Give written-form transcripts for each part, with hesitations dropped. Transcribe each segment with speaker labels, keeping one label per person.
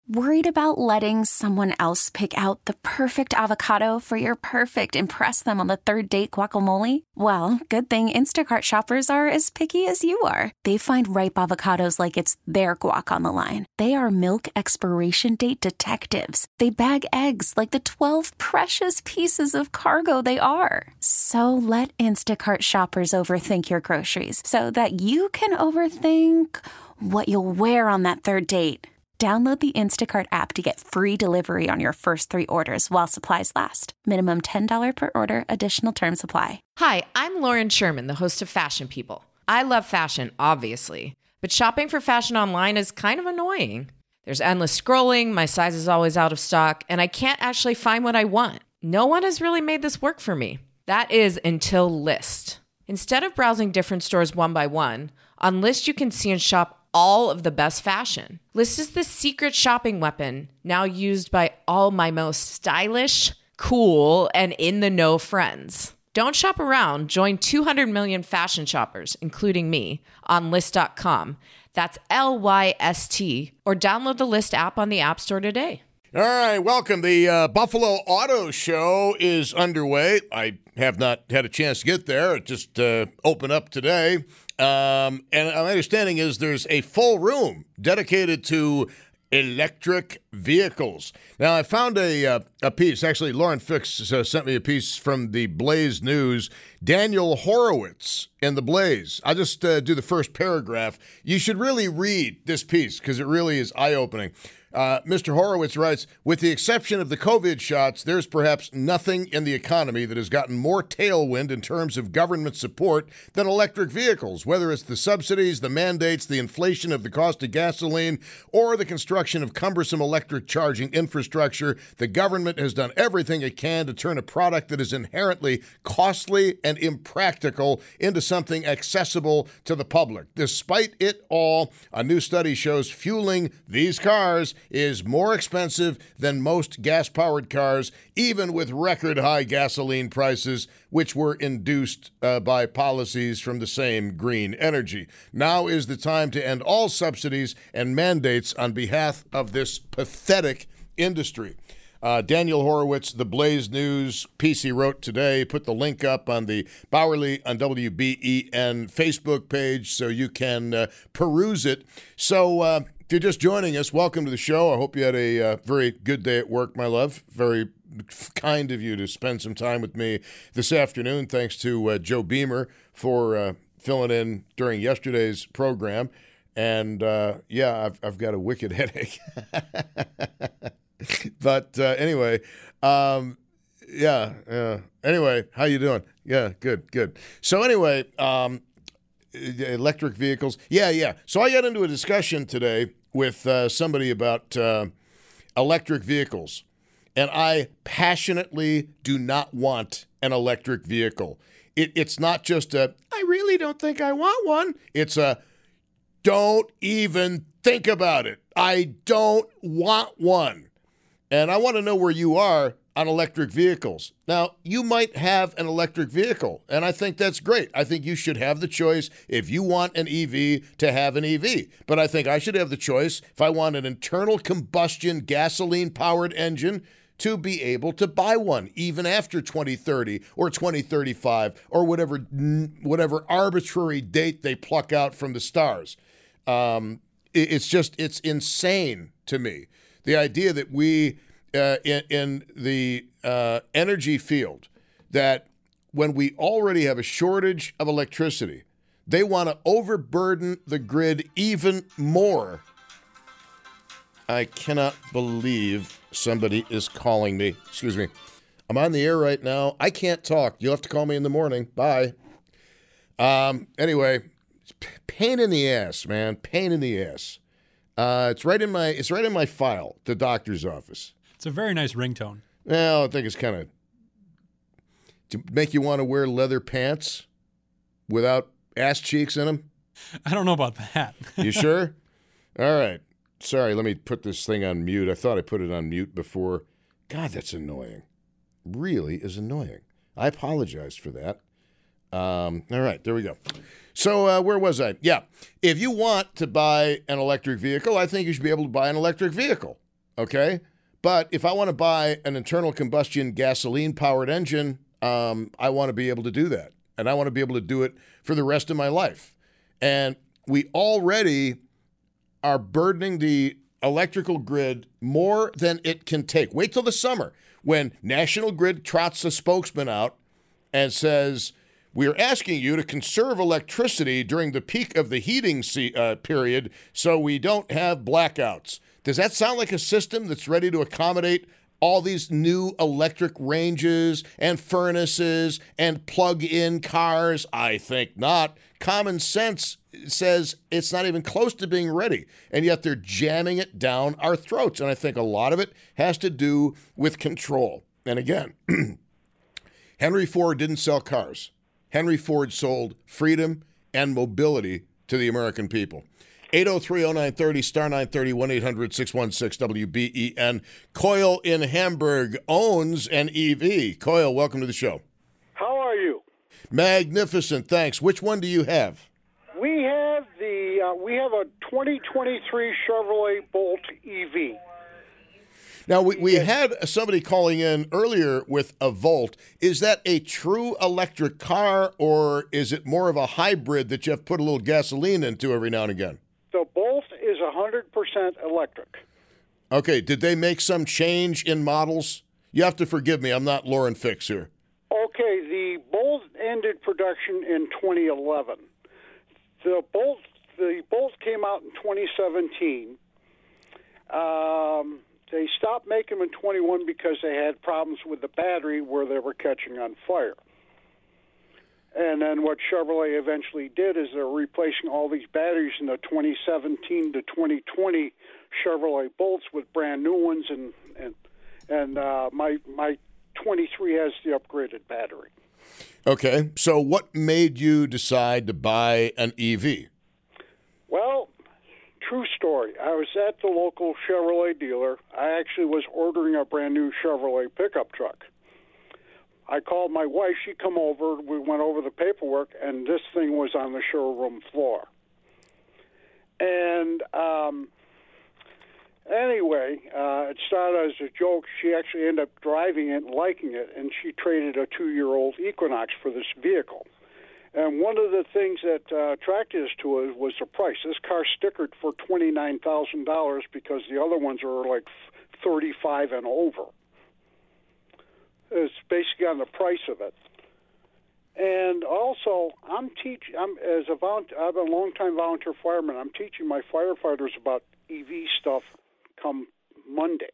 Speaker 1: Worried about letting someone else pick out the perfect avocado for your perfect impress them on the third date guacamole? Well, good thing Instacart shoppers are as picky as you are. They find ripe avocados like it's their guac on the line. They are milk expiration date detectives. They bag eggs like the 12 precious pieces of cargo they are. So let Instacart shoppers overthink your groceries so that you can overthink what you'll wear on that third date. Download the Instacart app to get free delivery on your first 3 orders while supplies last. Minimum $10 per order. Additional terms apply.
Speaker 2: Hi, I'm Lauren Sherman, the host of Fashion People. I love fashion, obviously, but shopping for fashion online is kind of annoying. There's endless scrolling, my size is always out of stock, and I can't actually find what I want. No one has really made this work for me. That is until Lyst. Instead of browsing different stores one by one, on Lyst you can see and shop all of the best fashion. Lyst is the secret shopping weapon now used by all my most stylish, cool, and in-the-know friends. Don't shop around. Join 200 million fashion shoppers, including me, on Lyst.com. That's Lyst, or download the Lyst app on the App Store today.
Speaker 3: All right, welcome. The Buffalo Auto Show is underway. I have not had a chance to get there. It just opened up today. And my understanding is there's a full room dedicated to electric vehicles. Now, I found a piece. Actually, Lauren Fix sent me a piece from the Blaze News. Daniel Horowitz in the Blaze. I'll just do the first paragraph. You should really read this piece because it really is eye-opening. Mr. Horowitz writes, with the exception of the COVID shots, there's perhaps nothing in the economy that has gotten more tailwind in terms of government support than electric vehicles, whether it's the subsidies, the mandates, the inflation of the cost of gasoline, or the construction of cumbersome electric charging infrastructure. The government has done everything it can to turn a product that is inherently costly and impractical into something accessible to the public. Despite it all, a new study shows fueling these cars is more expensive than most gas-powered cars, even with record-high gasoline prices, which were induced by policies from the same green energy. Now is the time to end all subsidies and mandates on behalf of this pathetic industry. Daniel Horowitz, the Blaze News piece he wrote today, put the link up on the Bowerly on WBEN Facebook page so you can peruse it. So if you're just joining us, welcome to the show. I hope you had a very good day at work, my love. Very kind of you to spend some time with me this afternoon. Thanks to Joe Beamer for filling in during yesterday's program. And, I've got a wicked headache. But anyway, Anyway, how you doing? Yeah, good. So anyway, electric vehicles. Yeah. So I got into a discussion today with somebody about electric vehicles, and I passionately do not want an electric vehicle. It's not just I really don't think I want one. It's don't even think about it. I don't want one. And I want to know where you are on electric vehicles. Now, you might have an electric vehicle, and I think that's great. I think you should have the choice, if you want an EV, to have an EV. But I think I should have the choice, if I want an internal combustion gasoline-powered engine, to be able to buy one, even after 2030 or 2035 or whatever arbitrary date they pluck out from the stars. It's insane to me. The idea that we, in the energy field, that when we already have a shortage of electricity, they want to overburden the grid even more. I cannot believe somebody is calling me. Excuse me. I'm on the air right now. I can't talk. You'll have to call me in the morning. Bye. Anyway, pain in the ass, man. Pain in the ass. It's right in my file, the doctor's office.
Speaker 4: It's a very nice ringtone.
Speaker 3: Well, I think it's kind of to make you want to wear leather pants without ass cheeks in them.
Speaker 4: I don't know about that.
Speaker 3: You sure? All right. Sorry, let me put this thing on mute. I thought I put it on mute before. God, that's annoying. Really is annoying. I apologize for that. All right, there we go. So where was I? Yeah. If you want to buy an electric vehicle, I think you should be able to buy an electric vehicle. Okay? But if I want to buy an internal combustion gasoline-powered engine, I want to be able to do that. And I want to be able to do it for the rest of my life. And we already are burdening the electrical grid more than it can take. Wait till the summer when National Grid trots a spokesman out and says, we are asking you to conserve electricity during the peak of the heating period so we don't have blackouts. Does that sound like a system that's ready to accommodate all these new electric ranges and furnaces and plug-in cars? I think not. Common sense says it's not even close to being ready, and yet they're jamming it down our throats. And I think a lot of it has to do with control. And again, Henry Ford didn't sell cars. Henry Ford sold freedom and mobility to the American people. 803-0930, star 930, 1-800-616-WBEN. Coyle in Hamburg owns an EV. Coyle, welcome to the show.
Speaker 5: How are you?
Speaker 3: Magnificent, thanks. Which one do you have?
Speaker 5: We have a 2023 Chevrolet Bolt EV.
Speaker 3: Now, we had somebody calling in earlier with a Volt. Is that a true electric car, or is it more of a hybrid that you have to put a little gasoline into every now and again?
Speaker 5: The Bolt is 100% electric.
Speaker 3: Okay, did they make some change in models? You have to forgive me, I'm not Lauren Fix here.
Speaker 5: Okay, the Bolt ended production in 2011. The Bolt came out in 2017. They stopped making them in 21 because they had problems with the battery where they were catching on fire. And then what Chevrolet eventually did is they're replacing all these batteries in the 2017 to 2020 Chevrolet Bolts with brand new ones, and my 23 has the upgraded battery.
Speaker 3: Okay, so what made you decide to buy an EV?
Speaker 5: Well, true story. I was at the local Chevrolet dealer. I actually was ordering a brand new Chevrolet pickup truck. I called my wife. She come over. We went over the paperwork, and this thing was on the showroom floor. And anyway, it started as a joke. She actually ended up driving it and liking it, and she traded a 2-year-old Equinox for this vehicle. And one of the things that attracted us to it was the price. This car stickered for $29,000 because the other ones are like 35 and over. It's basically on the price of it. And also, I'm a long-time volunteer fireman. I'm teaching my firefighters about EV stuff come Monday.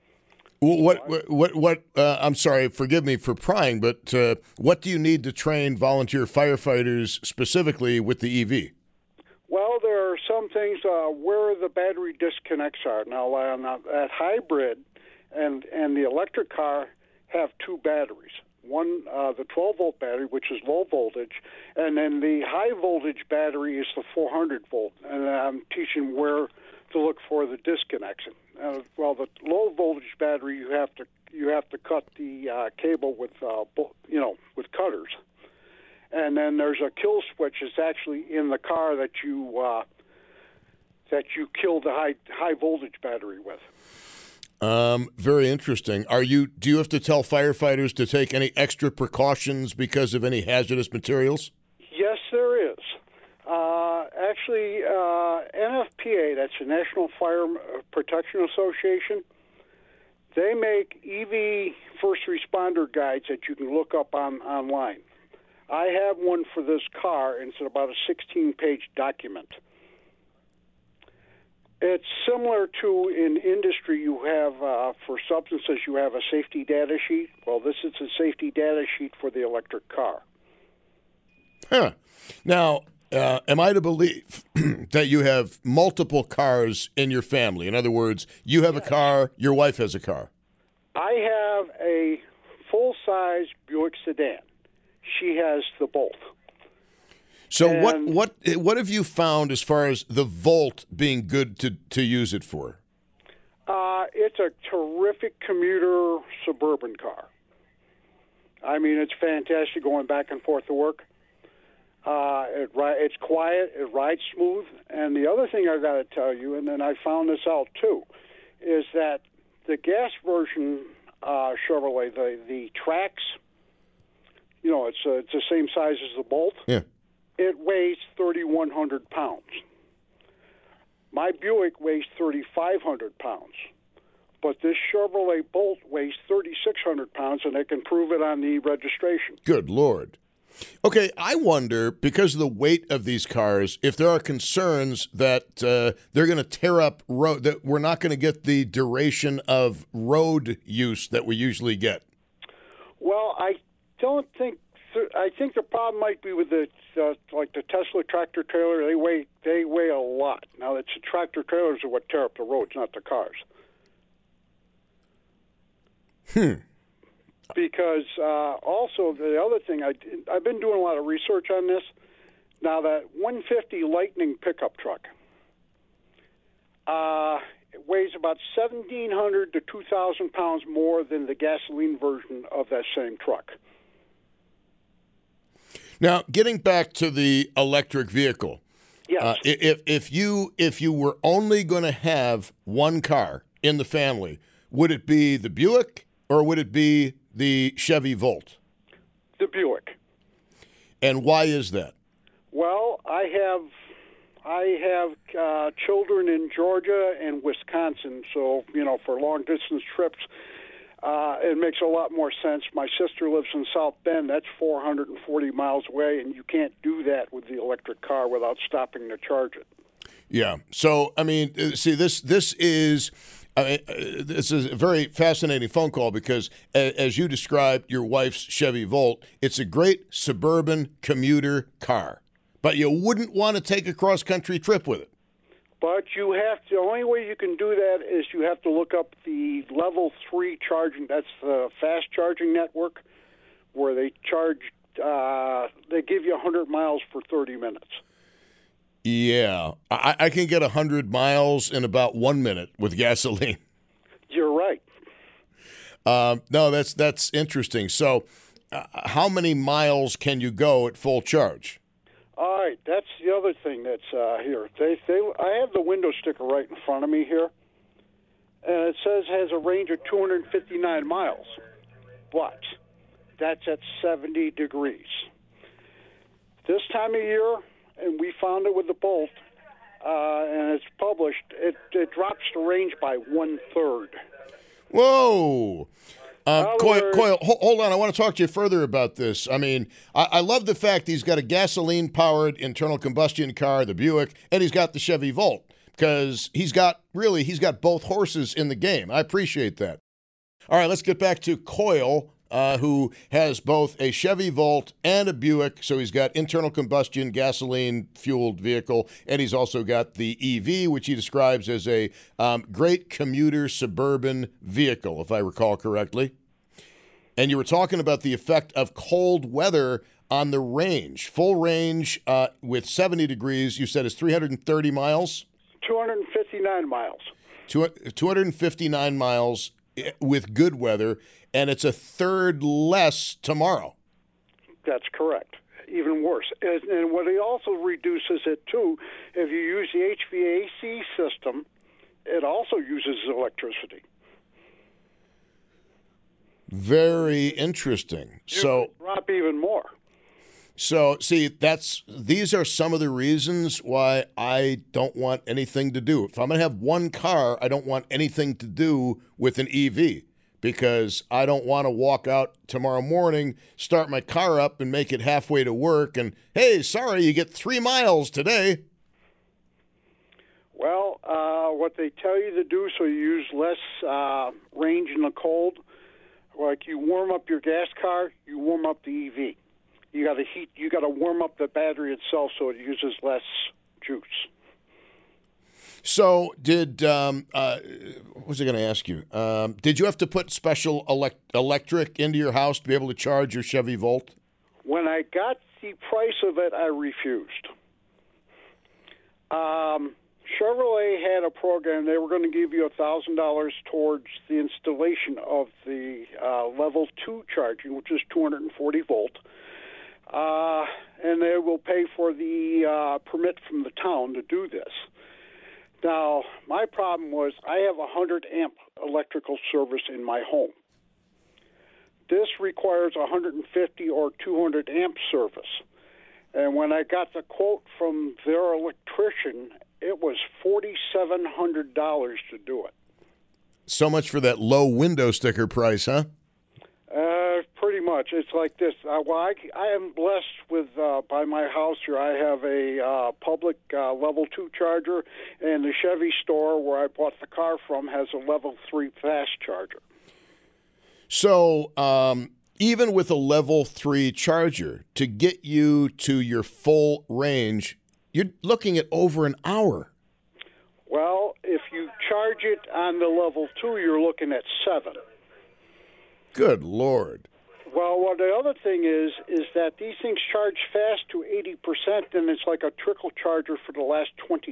Speaker 3: What? I'm sorry, forgive me for prying, but what do you need to train volunteer firefighters specifically with the EV?
Speaker 5: Well, there are some things where the battery disconnects are. Now, that hybrid and the electric car have two batteries. One, the 12-volt battery, which is low voltage, and then the high-voltage battery is the 400-volt. And I'm teaching where to look for the disconnects. Well, the low-voltage battery, you have to cut the cable with with cutters. And then there's a kill switch that's actually in the car that you kill the high voltage battery with.
Speaker 3: Very interesting. Do you have to tell firefighters to take any extra precautions because of any hazardous materials?
Speaker 5: Yes, there is. Actually, NFPA, that's the National Fire Protection Association, they make EV first responder guides that you can look up online. I have one for this car, and it's about a 16-page document. It's similar to in industry you have for substances you have a safety data sheet. Well, this is a safety data sheet for the electric car.
Speaker 3: Huh. Now, am I to believe that you have multiple cars in your family? In other words, you have a car, your wife has a car.
Speaker 5: I have a full-size Buick sedan. She has the Bolt.
Speaker 3: So what have you found as far as the Volt being good to use it for?
Speaker 5: It's a terrific commuter suburban car. I mean, it's fantastic going back and forth to work. It's quiet, it rides smooth, and the other thing I got to tell you, and then I found this out too, is that the gas version Chevrolet, the Trax, it's the same size as the Bolt.
Speaker 3: Yeah.
Speaker 5: It weighs 3,100 pounds. My Buick weighs 3,500 pounds. But this Chevrolet Bolt weighs 3,600 pounds, and I can prove it on the registration.
Speaker 3: Good Lord. Okay, I wonder, because of the weight of these cars, if there are concerns that they're going to tear up road, that we're not going to get the duration of road use that we usually get.
Speaker 5: Well, I don't think. I think the problem might be with the Tesla tractor trailer. They weigh a lot. Now, it's the tractor trailers are what tear up the roads, not the cars. Because also the other thing, I've been doing a lot of research on this. Now, that 150 Lightning pickup truck it weighs about 1,700 to 2,000 pounds more than the gasoline version of that same truck.
Speaker 3: Now, getting back to the electric vehicle,
Speaker 5: yes.
Speaker 3: If you were only going to have one car in the family, would it be the Buick or would it be the Chevy Volt?
Speaker 5: The Buick.
Speaker 3: And why is that?
Speaker 5: Well, I have children in Georgia and Wisconsin, so for long distance trips, it makes a lot more sense. My sister lives in South Bend. That's 440 miles away, and you can't do that with the electric car without stopping to charge it.
Speaker 3: Yeah. So, I mean, see, this is a very fascinating phone call because, as you described your wife's Chevy Volt, it's a great suburban commuter car, but you wouldn't want to take a cross-country trip with it.
Speaker 5: But you have to. The only way you can do that is you have to look up the Level 3 charging. That's the fast charging network, where they charge. They give you 100 miles for 30 minutes.
Speaker 3: Yeah, I can get 100 miles in about 1 minute with gasoline.
Speaker 5: You're right.
Speaker 3: No, that's interesting. So, how many miles can you go at full charge?
Speaker 5: All right, that's the other thing that's here. I have the window sticker right in front of me here, and it says it has a range of 259 miles, but that's at 70 degrees. This time of year, and we found it with the Bolt, and it's published, it drops the range by 1/3.
Speaker 3: Whoa! Coyle, hold on. I want to talk to you further about this. I mean, I love the fact he's got a gasoline-powered internal combustion car, the Buick, and he's got the Chevy Volt because he's got both horses in the game. I appreciate that. All right, let's get back to Coyle, who has both a Chevy Volt and a Buick. So he's got internal combustion, gasoline-fueled vehicle, and he's also got the EV, which he describes as a great commuter suburban vehicle, if I recall correctly. And you were talking about the effect of cold weather on the range. Full range with 70 degrees, you said, is 330 miles?
Speaker 5: 259 miles.
Speaker 3: 259 miles with good weather, and it's a third less tomorrow.
Speaker 5: That's correct. Even worse. And what it also reduces it, too, if you use the HVAC system, it also uses electricity.
Speaker 3: Very interesting. So
Speaker 5: drop even more.
Speaker 3: So, see, these are some of the reasons why I don't want anything to do. If I'm going to have one car, I don't want anything to do with an EV because I don't want to walk out tomorrow morning, start my car up, and make it halfway to work, and, hey, sorry, you get 3 miles today.
Speaker 5: Well, what they tell you to do so you use less range in the cold, like you warm up your gas car, you warm up the EV. You got to warm up the battery itself so it uses less juice.
Speaker 3: So, what was I going to ask you? Did you have to put special electric into your house to be able to charge your Chevy Volt?
Speaker 5: When I got the price of it, I refused. Chevrolet had a program. They were going to give you $1,000 towards the installation of the Level 2 charging, which is 240 volt. And they will pay for the permit from the town to do this. Now, my problem was I have a 100-amp electrical service in my home. This requires 150 or 200-amp service. And when I got the quote from their electrician, it was $4,700 to do it.
Speaker 3: So much for that low window sticker price, huh?
Speaker 5: Pretty much. It's like this. I am blessed with, by my house here, I have a public level 2 charger, and the Chevy store where I bought the car from has a level 3 fast charger.
Speaker 3: So even with a level 3 charger, to get you to your full range, you're looking at over an hour.
Speaker 5: Well, if you charge it on the level 2, you're looking at 7.
Speaker 3: Good Lord.
Speaker 5: Well, the other thing is that these things charge fast to 80%, and it's like a trickle charger for the last 20%.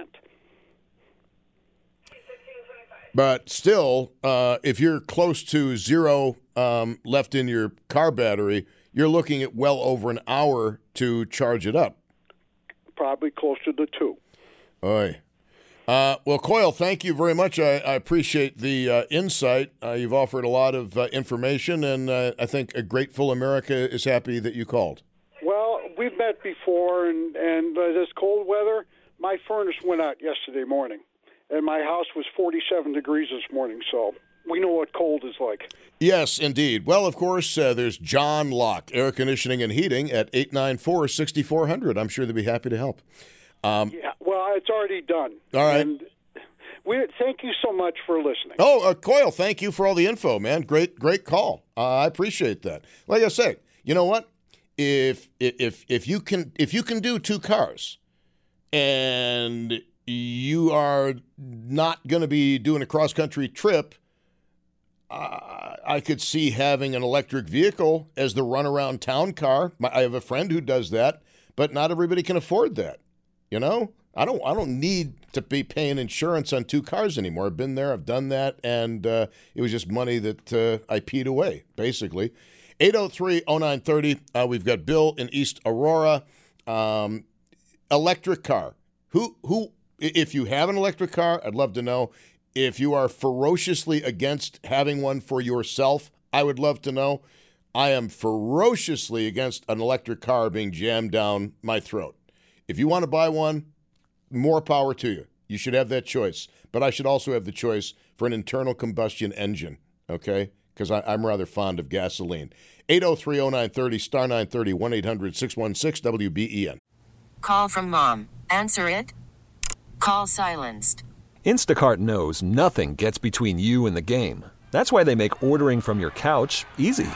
Speaker 3: But still, if you're close to zero left in your car battery, you're looking at well over an hour to charge it up.
Speaker 5: Probably closer to 2.
Speaker 3: Oy. Well, Coyle, thank you very much. I appreciate the insight. You've offered a lot of information, and I think a grateful America is happy that you called.
Speaker 5: Well, we've met before, and this cold weather, my furnace went out yesterday morning, and my house was 47 degrees this morning, so we know what cold is like.
Speaker 3: Yes, indeed. Well, of course, there's John Locke, Air Conditioning and Heating at 894-6400. I'm sure they'd be happy to help.
Speaker 5: Yeah, well, it's already done.
Speaker 3: All right.
Speaker 5: And thank you so much for listening.
Speaker 3: Oh, Coyle, thank you for all the info, man. Great call. I appreciate that. Like I say, you know what? If you can do 2 cars, and you are not going to be doing a cross country trip, I could see having an electric vehicle as the runaround town car. I have a friend who does that, but not everybody can afford that. You know, I don't need to be paying insurance on 2 cars anymore. I've been there, I've done that, and it was just money that I peed away, basically. 803-0930. We've got Bill in East Aurora. Electric car. Who? If you have an electric car, I'd love to know. If you are ferociously against having one for yourself, I would love to know. I am ferociously against an electric car being jammed down my throat. If you want to buy one, more power to you. You should have that choice. But I should also have the choice for an internal combustion engine, okay? Because I'm rather fond of gasoline. 803-0930, star 930, 1-800-616-WBEN.
Speaker 6: Call from mom. Answer it. Call silenced.
Speaker 7: Instacart knows nothing gets between you and the game. That's why they make ordering from your couch easy.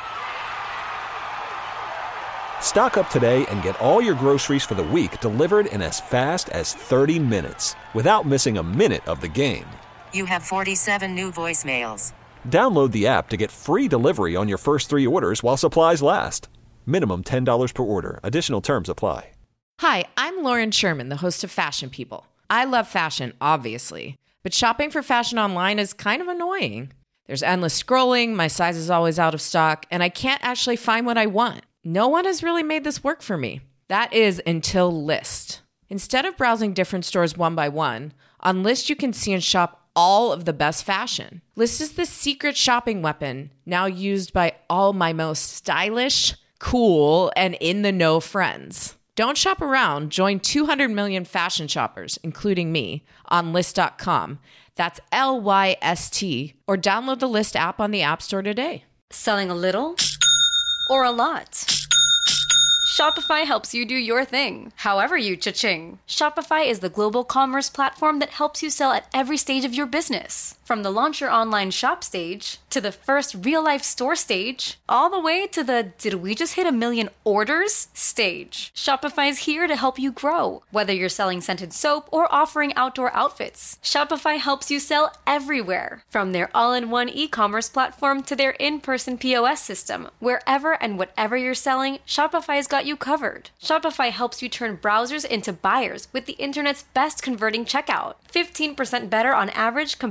Speaker 7: Stock up today and get all your groceries for the week delivered in as fast as 30 minutes without missing a minute of the game.
Speaker 6: You have 47 new voicemails.
Speaker 7: Download the app to get free delivery on your first 3 orders while supplies last. Minimum $10 per order. Additional terms apply.
Speaker 2: Hi, I'm Lauren Sherman, the host of Fashion People. I love fashion, obviously, but shopping for fashion online is kind of annoying. There's endless scrolling, my size is always out of stock, and I can't actually find what I want. No one has really made this work for me. That is until Lyst. Instead of browsing different stores one by one, on Lyst you can see and shop all of the best fashion. Lyst is the secret shopping weapon now used by all my most stylish, cool, and in-the-know friends. Don't shop around. Join 200 million fashion shoppers, including me, on Lyst.com. That's Lyst, or download the Lyst app on the App Store today.
Speaker 8: Selling a little or a lot? Shopify helps you do your thing, however you cha-ching. Shopify is the global commerce platform that helps you sell at every stage of your business. From the launch your online shop stage, to the first real-life store stage, all the way to the did we just hit 1 million orders stage. Shopify's here to help you grow. Whether you're selling scented soap or offering outdoor outfits, Shopify helps you sell everywhere. From their all-in-one e-commerce platform to their in-person POS system, wherever and whatever you're selling, Shopify's got you covered. Shopify helps you turn browsers into buyers with the internet's best converting checkout. 15% better on average compared to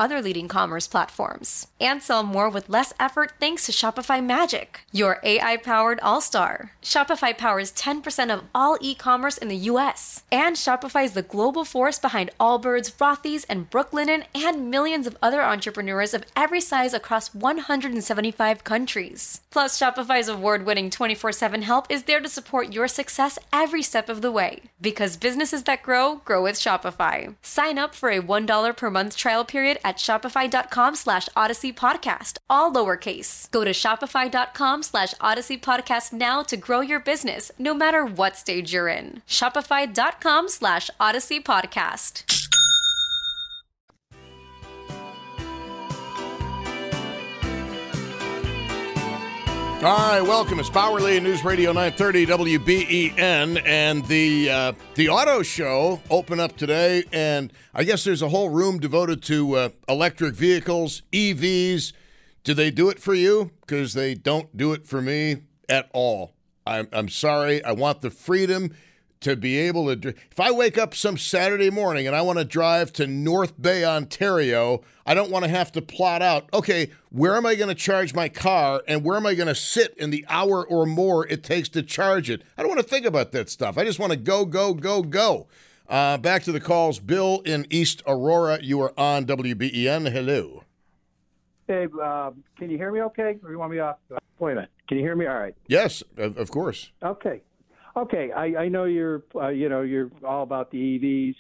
Speaker 8: other leading commerce platforms. And sell more with less effort thanks to Shopify Magic, your AI-powered all-star. Shopify powers 10% of all e-commerce in the U.S. And Shopify is the global force behind Allbirds, Rothy's, and Brooklinen, and millions of other entrepreneurs of every size across 175 countries. Plus, Shopify's award-winning 24/7 help is there to support your success every step of the way. Because businesses that grow with Shopify. Sign up for a $1 per month trial period at shopify.com/Odyssey Podcast, all lowercase. Go to shopify.com/Odyssey Podcast now to grow your business, no matter what stage you're in. Shopify.com/Odyssey Podcast.
Speaker 3: All right, welcome. It's Bauerle, News Radio 930 WBEN, and the auto show opened up today, and I guess there's a whole room devoted to electric vehicles, EVs. Do they do it for you? Because they don't do it for me at all. I'm sorry. I want the freedom to be able to. If I wake up some Saturday morning and I want to drive to North Bay, Ontario, I don't want to have to plot out, okay, where am I going to charge my car and where am I going to sit in the hour or more it takes to charge it? I don't want to think about that stuff. I just want to go, go, go, go. Back to the calls. Bill in East Aurora, you are on WBEN. Hello.
Speaker 9: Hey, can you hear me okay? Or you want me off? Wait a minute. Can you hear me all right?
Speaker 3: Yes, of course.
Speaker 9: Okay. I know you're all about the EVs.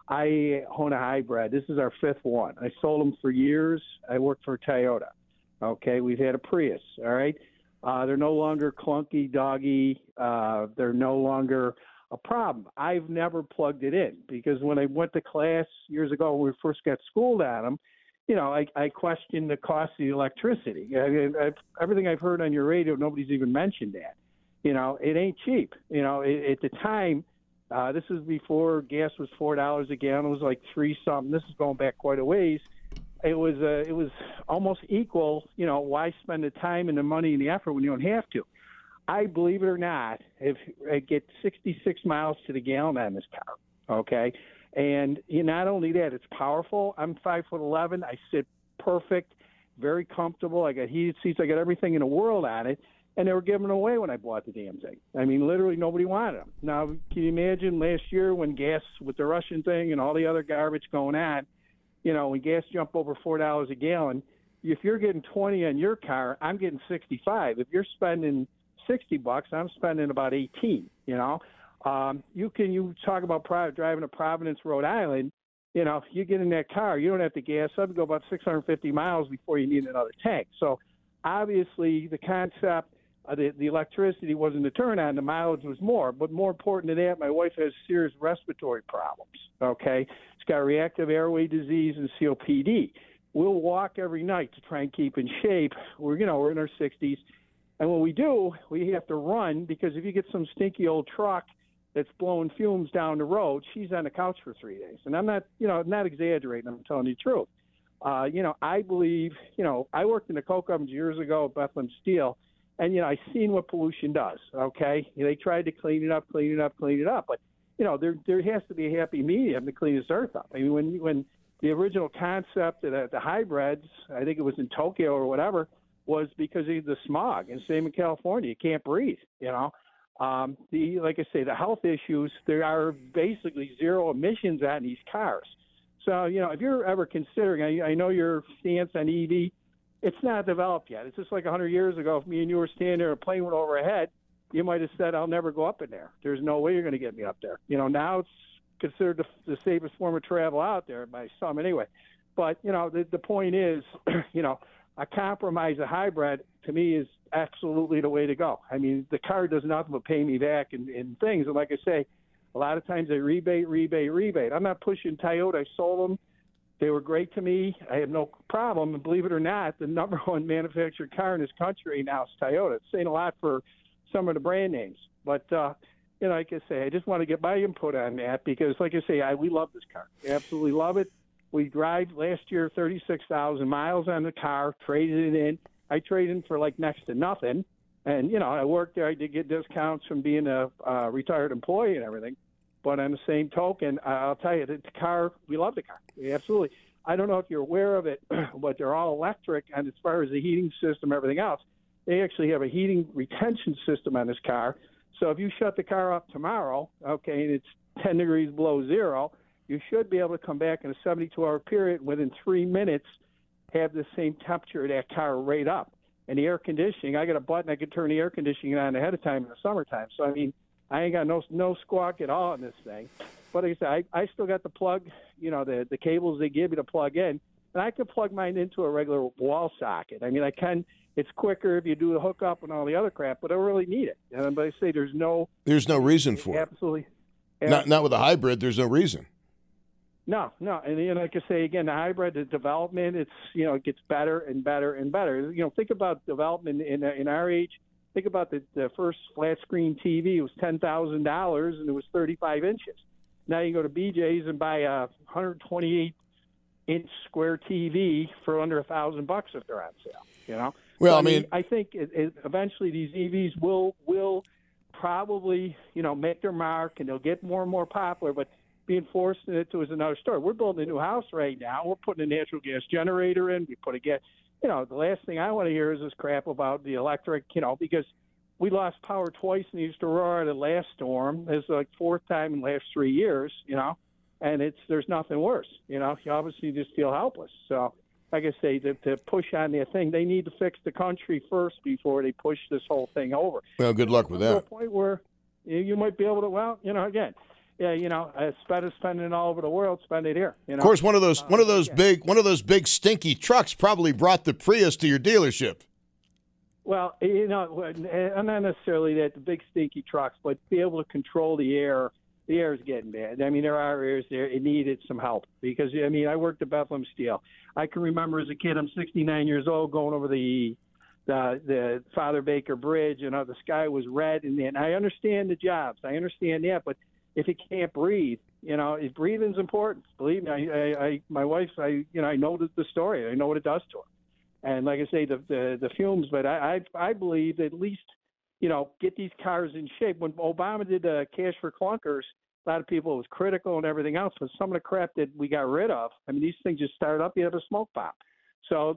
Speaker 9: I own a hybrid. This is our fifth one. I sold them for years. I worked for Toyota. Okay, we've had a Prius. All right, they're no longer clunky, doggy. They're no longer a problem. I've never plugged it in because when I went to class years ago, when we first got schooled at them, I questioned the cost of the electricity. Everything I've heard on your radio, nobody's even mentioned that. It ain't cheap. At the time, this is before gas was $4 a gallon. It was like $3-something. This is going back quite a ways. It was almost equal. Why spend the time and the money and the effort when you don't have to? I believe it or not, if I get 66 miles to the gallon on this car, okay, and not only that, it's powerful. I'm 5'11". I sit perfect, very comfortable. I got heated seats. I got everything in the world on it. And they were giving away when I bought the damn thing. I mean, literally nobody wanted them. Now, can you imagine last year when gas, with the Russian thing and all the other garbage going on, when gas jumped over $4 a gallon, if you're getting 20 on your car, I'm getting 65. If you're spending $60, I'm spending about 18. You talk about driving to Providence, Rhode Island. If you get in that car, you don't have to gas up. You go about 650 miles before you need another tank. So obviously the concept. The electricity wasn't a turn on, the mileage was more. But more important than that, my wife has serious respiratory problems, okay? She's got reactive airway disease and COPD. We'll walk every night to try and keep in shape. We're in our 60s. And when we do, we have to run because if you get some stinky old truck that's blowing fumes down the road, she's on the couch for 3 days. And I'm not exaggerating. I'm telling you the truth. I believe, I worked in the coke ovens years ago at Bethlehem Steel. And, I seen what pollution does, okay? They tried to clean it up. But, there has to be a happy medium to clean this earth up. I mean, when the original concept of the hybrids, I think it was in Tokyo or whatever, was because of the smog. And same in California. You can't breathe, like I say, the health issues, there are basically zero emissions on these cars. So, if you're ever considering, I know your stance on EV, it's not developed yet. It's just like 100 years ago. If me and you were standing there, a plane went overhead, you might have said, I'll never go up in there. There's no way you're going to get me up there. Now it's considered the safest form of travel out there by some anyway. But, the point is, a compromise, a hybrid, to me is absolutely the way to go. I mean, the car does nothing but pay me back in things. And like I say, a lot of times they rebate. I'm not pushing Toyota. I sold them. They were great to me. I have no problem. And believe it or not, the number one manufactured car in this country now is Toyota. It's saying a lot for some of the brand names. But, like I say, I just want to get my input on that because, like I say, we love this car. We absolutely love it. We drive last year 36,000 miles on the car, traded it in. I traded in for like next to nothing. And, I worked there. I did get discounts from being a retired employee and everything. But on the same token, I'll tell you, the car, we love the car. Absolutely. I don't know if you're aware of it, but they're all electric. And as far as the heating system, everything else, they actually have a heating retention system on this car. So if you shut the car up tomorrow, okay, and it's 10 degrees below zero, you should be able to come back in a 72-hour period. Within 3 minutes, have the same temperature of that car right up. And the air conditioning, I got a button I could turn the air conditioning on ahead of time in the summertime. So, I mean, I ain't got no squawk at all in this thing. But like I said, I still got the plug, the cables they give you to plug in. And I can plug mine into a regular wall socket. I mean, I can. It's quicker if you do the hookup and all the other crap, but I don't really need it. And but I say there's no
Speaker 3: reason for it.
Speaker 9: Absolutely.
Speaker 3: Not with a hybrid. There's no reason.
Speaker 9: No, and like I say again, the hybrid, the development, it gets better and better and better. Think about development in our age. Think about the first flat screen TV. It was $10,000 and it was 35 inches. Now you go to BJ's and buy a 128-inch square TV for under $1,000 if they're on sale.
Speaker 3: Well,
Speaker 9: so, I think eventually these EVs will probably make their mark and they'll get more and more popular, but being forced into is another story. We're building a new house right now. We're putting a natural gas generator in. We put a gas. The last thing I want to hear is this crap about the electric. Because we lost power twice in East Aurora the last storm. It's like fourth time in the last 3 years. And there's nothing worse. You obviously just feel helpless. So, like I say, to push on their thing, they need to fix the country first before they push this whole thing over.
Speaker 3: Well, good luck with that.
Speaker 9: To a point where you might be able to. Again. Yeah, instead of spending it all over the world, spend it here.
Speaker 3: Of course, one of those big stinky trucks probably brought the Prius to your dealership.
Speaker 9: Well, not necessarily that the big stinky trucks, but be able to control the air. The air is getting bad. I mean, there are areas there it needed some help because I worked at Bethlehem Steel. I can remember as a kid, I'm 69 years old, going over the Father Baker Bridge. The sky was red, and I understand the jobs. I understand that, but if you can't breathe, breathing's important. Believe me, my wife, I know the story. I know what it does to her. And like I say, the fumes. But I believe at least, get these cars in shape. When Obama did Cash for Clunkers, a lot of people was critical and everything else. But some of the crap that we got rid of, these things just start up. You have a smoke bomb. So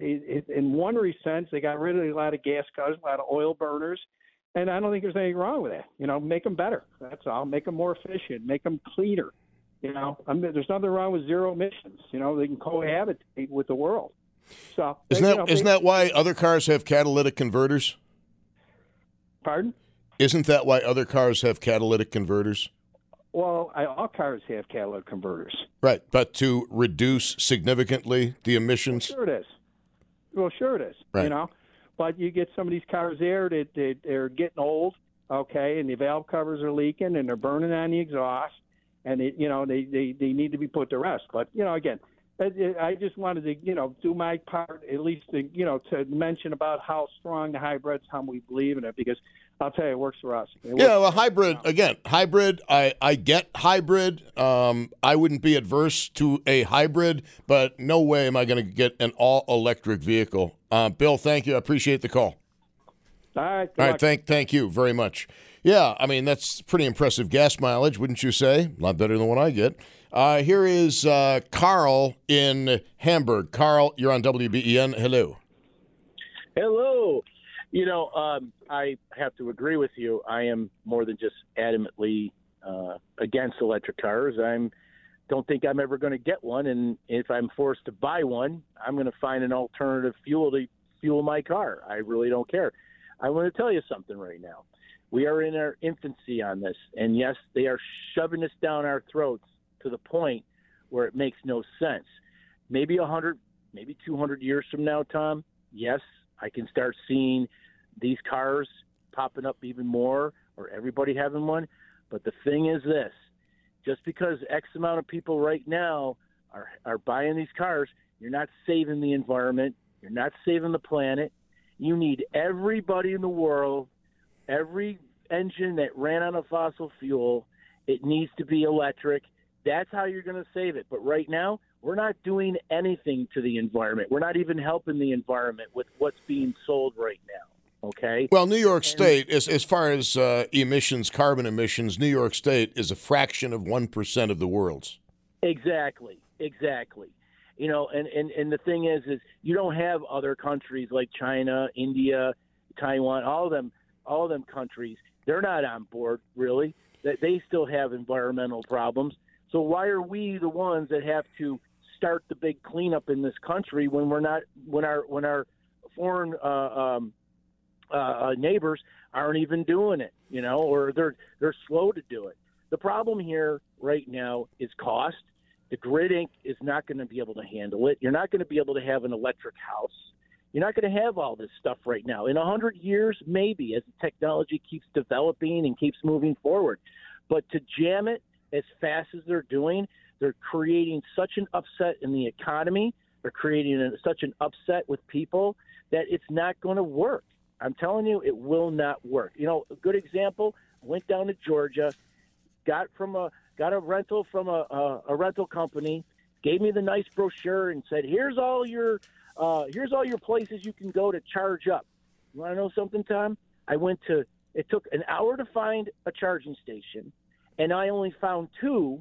Speaker 9: in one sense, they got rid of a lot of gas cars, a lot of oil burners. And I don't think there's anything wrong with that. Make them better. That's all. Make them more efficient. Make them cleaner. There's nothing wrong with zero emissions. They can cohabitate with the world. So
Speaker 3: isn't that why other cars have catalytic converters?
Speaker 9: Pardon?
Speaker 3: Isn't that why other cars have catalytic converters?
Speaker 9: Well, all cars have catalytic converters.
Speaker 3: Right, but to reduce significantly the emissions?
Speaker 9: Well, sure it is. Right. But you get some of these cars there that they're getting old, okay, and the valve covers are leaking and they're burning on the exhaust, and they need to be put to rest. But again, I just wanted to do my part at least to mention about how strong the hybrids, how we believe in it, because I'll tell you, it works for us.
Speaker 3: Hybrid again. Hybrid. I get hybrid. I wouldn't be adverse to a hybrid, but no way am I going to get an all electric vehicle. Bill, thank you. I appreciate the call.
Speaker 9: All right.
Speaker 3: All right. Thank you very much. Yeah, that's pretty impressive gas mileage, wouldn't you say? A lot better than what I get. Here is Carl in Hamburg. Carl, you're on WBEN. Hello.
Speaker 10: Hello. I have to agree with you. I am more than just adamantly against electric cars. Don't think I'm ever going to get one, and if I'm forced to buy one, I'm going to find an alternative fuel to fuel my car. I really don't care. I want to tell you something right now. We are in our infancy on this, and yes, they are shoving this down our throats to the point where it makes no sense. Maybe 100, maybe 200 years from now, Tom, yes, I can start seeing these cars popping up even more, or everybody having one. But the thing is this, just because X amount of people right now are buying these cars, you're not saving the environment. You're not saving the planet. You need everybody in the world, every engine that ran on a fossil fuel, it needs to be electric. That's how you're going to save it. But right now, we're not doing anything to the environment. We're not even helping the environment with what's being sold right now. Okay.
Speaker 3: Well, New York State, as far as emissions, carbon emissions, New York State is a fraction of 1% of the world's.
Speaker 10: Exactly. And the thing is you don't have other countries like China, India, Taiwan, all of them countries. They're not on board really. They still have environmental problems. So why are we the ones that have to start the big cleanup in this country when our foreign neighbors aren't even doing it, or they're slow to do it. The problem here right now is cost. The grid Inc. is not going to be able to handle it. You're not going to be able to have an electric house. You're not going to have all this stuff right now. In 100 years, maybe, as the technology keeps developing and keeps moving forward. But to jam it as fast as they're doing, they're creating such an upset in the economy. They're creating such an upset with people that it's not going to work. I'm telling you, it will not work. A good example, I went down to Georgia, got a rental from a rental company, gave me the nice brochure and said, here's all your places you can go to charge up. You want to know something, Tom? It took an hour to find a charging station, and I only found two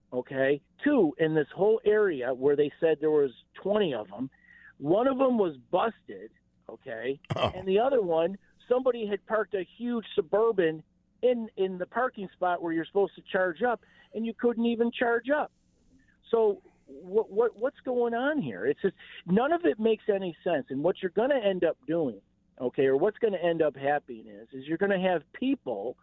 Speaker 10: in this whole area where they said there was 20 of them. One of them was busted, and the other one, somebody had parked a huge Suburban in the parking spot where you're supposed to charge up, and you couldn't even charge up. So what's going on here? It's just none of it makes any sense. And what you're going to end up doing, or what's going to end up happening is you're going to have people,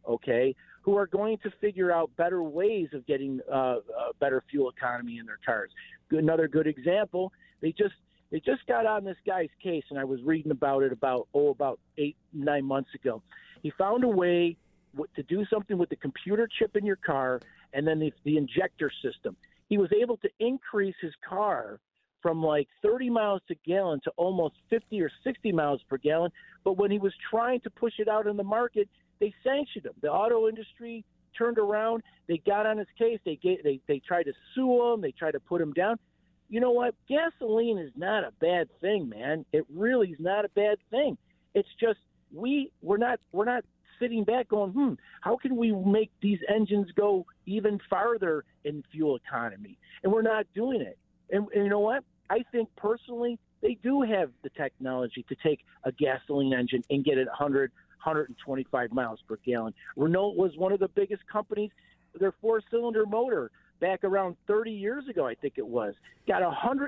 Speaker 10: who are going to figure out better ways of getting a better fuel economy in their cars. Another good example, they just got on this guy's case, and I was reading about it about 8-9 months ago. He found a way to do something with the computer chip in your car and then the injector system. He was able to increase his car from like 30 miles per gallon to almost 50 or 60 miles per gallon. But when he was trying to push it out in the market, they sanctioned him. The auto industry turned around. They got on his case. They tried to sue him. They tried to put him down. You know what? Gasoline is not a bad thing, man. It really is not a bad thing. It's just we're not sitting back going, how can we make these engines go even farther in fuel economy? And we're not doing it. And you know what? I think personally they do have the technology to take a gasoline engine and get it 125 miles per gallon. Renault was one of the biggest companies. Their four-cylinder motor back around 30 years ago, I think it was, got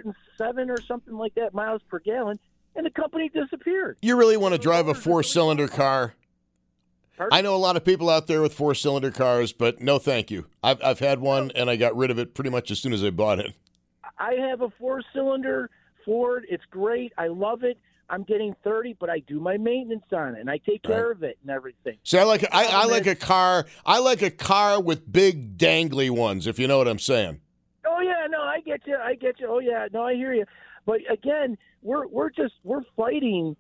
Speaker 10: 107 or something like that miles per gallon, and the company disappeared.
Speaker 3: You really want to drive a four-cylinder car?
Speaker 10: Pardon?
Speaker 3: I know a lot of people out there with four-cylinder cars, but no thank you. I've had one, and I got rid of it pretty much as soon as I bought it.
Speaker 10: I have a four-cylinder Ford. It's great. I love it. I'm getting 30, but I do my maintenance on it, and I take care of it and everything.
Speaker 3: See, I like a car. I like a car with big dangly ones, if you know what I'm saying.
Speaker 10: Oh yeah, no, I get you. Oh yeah, no, I hear you. But again, we're fighting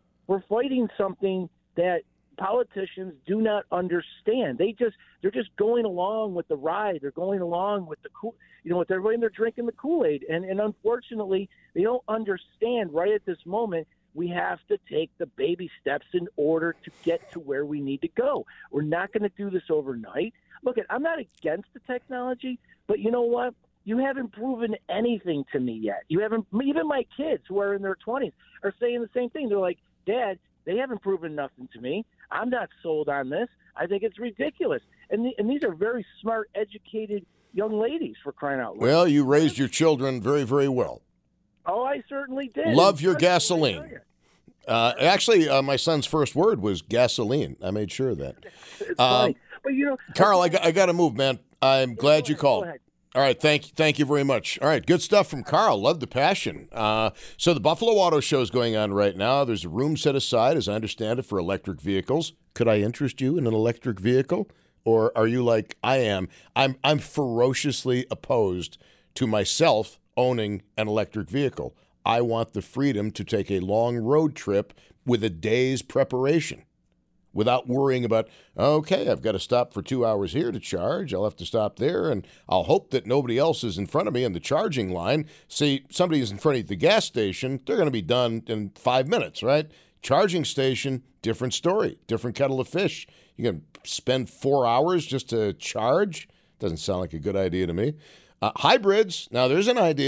Speaker 10: something that politicians do not understand. They're just going along with the ride. They're going along with the with everybody, and they're drinking the Kool-Aid. And unfortunately, they don't understand right at this moment. We have to take the baby steps in order to get to where we need to go. We're not going to do this overnight. Look, I'm not against the technology, but you know what? You haven't proven anything to me yet. You haven't. Even my kids who are in their 20s are saying the same thing. They're like, Dad, they haven't proven nothing to me. I'm not sold on this. I think it's ridiculous. And these are very smart, educated young ladies, for crying out loud.
Speaker 3: Well, you raised your children very, very well.
Speaker 10: Oh, I certainly did.
Speaker 3: Love your gasoline. Actually, my son's first word was gasoline. I made sure of that.
Speaker 10: It's funny. But
Speaker 3: Carl, I got to move, man. I'm glad you called.
Speaker 10: Go ahead.
Speaker 3: All right, thank you very much. All right, good stuff from Carl. Love the passion. So the Buffalo Auto Show is going on right now. There's a room set aside, as I understand it, for electric vehicles. Could I interest you in an electric vehicle? Or are you like I am? I'm ferociously opposed to myself owning an electric vehicle. I want the freedom to take a long road trip with a day's preparation without worrying about, okay, I've got to stop for 2 hours here to charge. I'll have to stop there, and I'll hope that nobody else is in front of me in the charging line. See, somebody is in front of you at the gas station, they're going to be done in 5 minutes, right? Charging station, different story, different kettle of fish. You're going to spend 4 hours just to charge? Doesn't sound like a good idea to me. Hybrids, now there's an idea.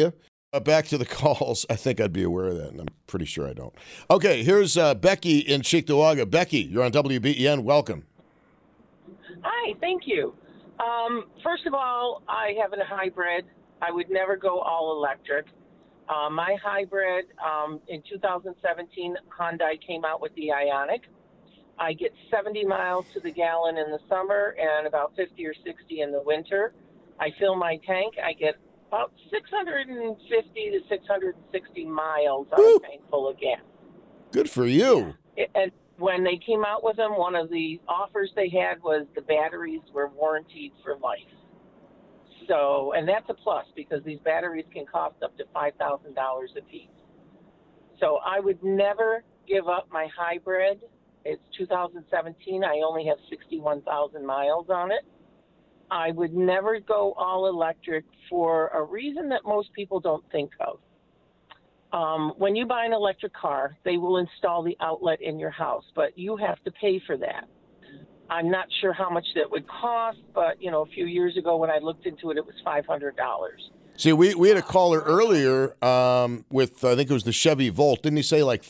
Speaker 3: Back to the calls. I think I'd be aware of that, and I'm pretty sure I don't. Okay, here's Becky in Cheektowaga. Becky, you're on WBEN. Welcome.
Speaker 11: Hi, thank you. First of all, I have a hybrid. I would never go all electric. My hybrid, in 2017, Hyundai came out with the Ioniq. I get 70 miles to the gallon in the summer and about 50 or 60 in the winter. I fill my tank. I get about 650 to 660 miles on a tank full of gas.
Speaker 3: Good for you.
Speaker 11: And when they came out with them, one of the offers they had was the batteries were warranted for life. So, and that's a plus because these batteries can cost up to $5,000 a piece. So I would never give up my hybrid. It's 2017. I only have 61,000 miles on it. I would never go all electric for a reason that most people don't think of. When you buy an electric car, they will install the outlet in your house, but you have to pay for that. I'm not sure how much that would cost, but, a few years ago when I looked into it, it was $500.
Speaker 3: See, we had a caller earlier with, I think it was the Chevy Volt. Didn't he say like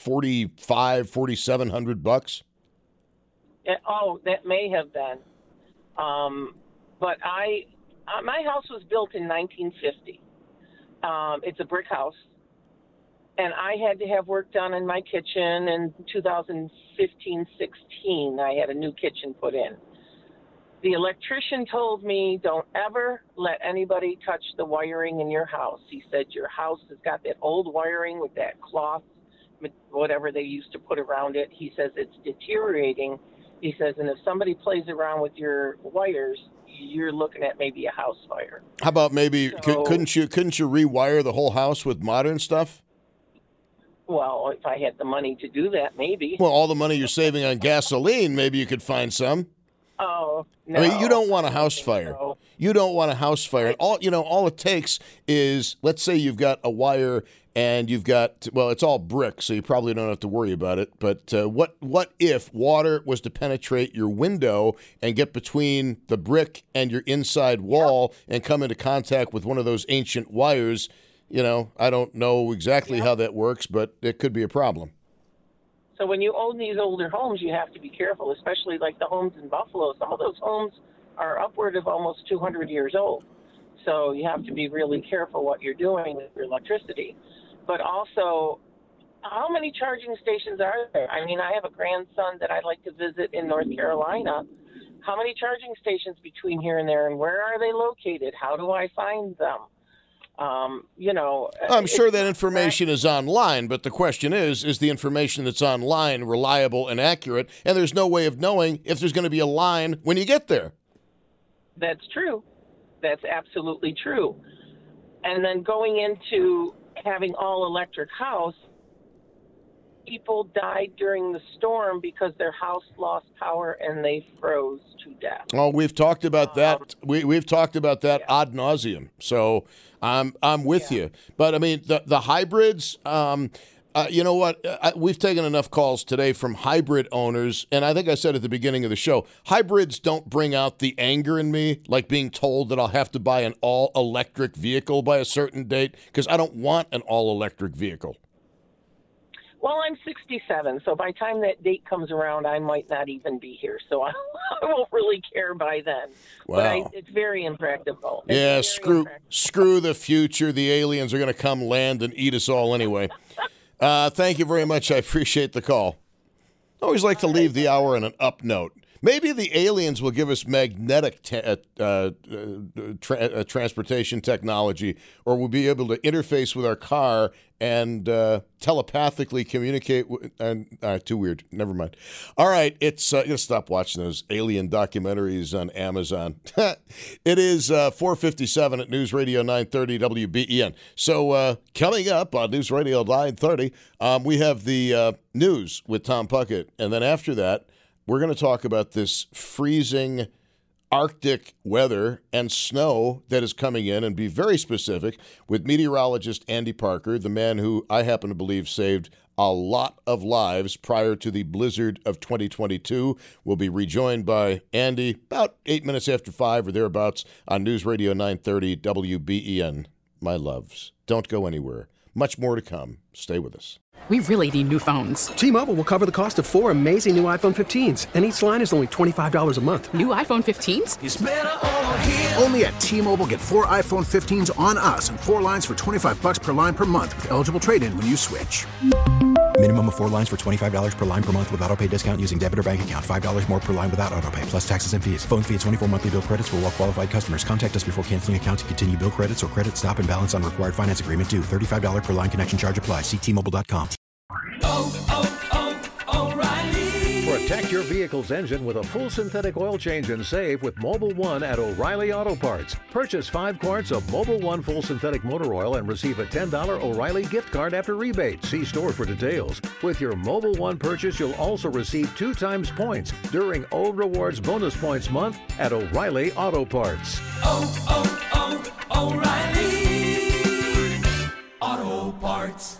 Speaker 3: $4,700?
Speaker 11: That may have been. But my house was built in 1950. It's a brick house. And I had to have work done in my kitchen in 2015-16. I had a new kitchen put in. The electrician told me, don't ever let anybody touch the wiring in your house. He said, your house has got that old wiring with that cloth, whatever they used to put around it. He says, it's deteriorating. He says, and if somebody plays around with your wires, you're looking at maybe a house fire.
Speaker 3: How about maybe, couldn't you rewire the whole house with modern stuff?
Speaker 11: Well, if I had the money to do that, maybe.
Speaker 3: Well, all the money you're saving on gasoline, maybe you could find some.
Speaker 11: Oh, no.
Speaker 3: I mean, you don't want a house fire.
Speaker 11: So.
Speaker 3: You don't want a house fire. All it takes is, let's say you've got a wire and you've got, it's all brick, so you probably don't have to worry about it. But what if water was to penetrate your window and get between the brick and your inside wall and come into contact with one of those ancient wires? I don't know exactly how that works, but it could be a problem.
Speaker 11: So when you own these older homes, you have to be careful, especially like the homes in Buffalo. Some of those homes are upward of almost 200 years old. So you have to be really careful what you're doing with your electricity. But also, how many charging stations are there? I mean, I have a grandson that I'd like to visit in North Carolina. How many charging stations between here and there, and where are they located? How do I find them?
Speaker 3: I'm sure that information is online, but the question is the information that's online reliable and accurate? And there's no way of knowing if there's going to be a line when you get there.
Speaker 11: That's true. That's absolutely true. And then going into having all electric house, people died during the storm because their house lost power and they froze to death.
Speaker 3: Oh, we've talked about that. We've talked about that ad nauseum. So I'm with you. But I mean, the hybrids. You know what? We've taken enough calls today from hybrid owners, and I think I said at the beginning of the show, hybrids don't bring out the anger in me, like being told that I'll have to buy an all-electric vehicle by a certain date, because I don't want an all-electric vehicle.
Speaker 11: Well, I'm 67, so by the time that date comes around, I might not even be here, so I won't really care by then.
Speaker 3: Wow.
Speaker 11: But it's very impractical.
Speaker 3: Screw the future. The aliens are going to come land and eat us all anyway. Thank you very much. I appreciate the call. I always like to leave the hour on an up note. Maybe the aliens will give us magnetic transportation technology, or we'll be able to interface with our car and telepathically communicate. Too weird. Never mind. All right, it's I'm gonna stop watching those alien documentaries on Amazon. It is 4:57 at News Radio 930 WBEN. So coming up on News Radio 930, we have the news with Tom Puckett, and then after that, we're going to talk about this freezing Arctic weather and snow that is coming in, and be very specific with meteorologist Andy Parker, the man who I happen to believe saved a lot of lives prior to the blizzard of 2022. We'll be rejoined by Andy about 8 minutes after 5 or thereabouts on News Radio 930 WBEN. my loves. Don't go anywhere. Much more to come. Stay with us.
Speaker 12: We really need new phones.
Speaker 13: T-Mobile will cover the cost of 4 amazing new iPhone 15s, and each line is only $25 a month.
Speaker 12: New iPhone 15s?
Speaker 14: It's better over here. Only at T-Mobile, get 4 iPhone 15s on us and 4 lines for $25 per line per month with eligible trade-in when you switch.
Speaker 15: Minimum of 4 lines for $25 per line per month with autopay discount using debit or bank account. $5 more per line without autopay, plus taxes and fees. Phone fee at 24 monthly bill credits for well-qualified customers. Contact us before canceling account to continue bill credits or credit stop and balance on required finance agreement due. $35 per line connection charge applies. See T-Mobile.com.
Speaker 16: O'Reilly. Protect your vehicle's engine with a full synthetic oil change and save with Mobil 1 at O'Reilly Auto Parts. Purchase 5 quarts of Mobil 1 full synthetic motor oil and receive a $10 O'Reilly gift card after rebate. See store for details. With your Mobil 1 purchase, you'll also receive 2 times points during O Rewards Bonus Points Month at O'Reilly Auto Parts.
Speaker 14: O'Reilly Auto Parts.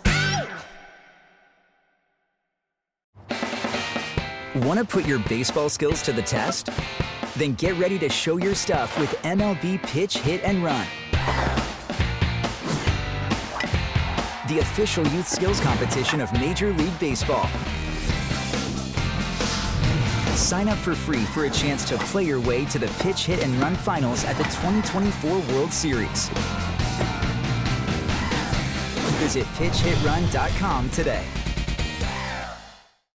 Speaker 17: Want to put your baseball skills to the test? Then get ready to show your stuff with MLB Pitch, Hit, and Run. The official youth skills competition of Major League Baseball. Sign up for free for a chance to play your way to the Pitch, Hit, and Run finals at the 2024 World Series. Visit PitchHitRun.com today.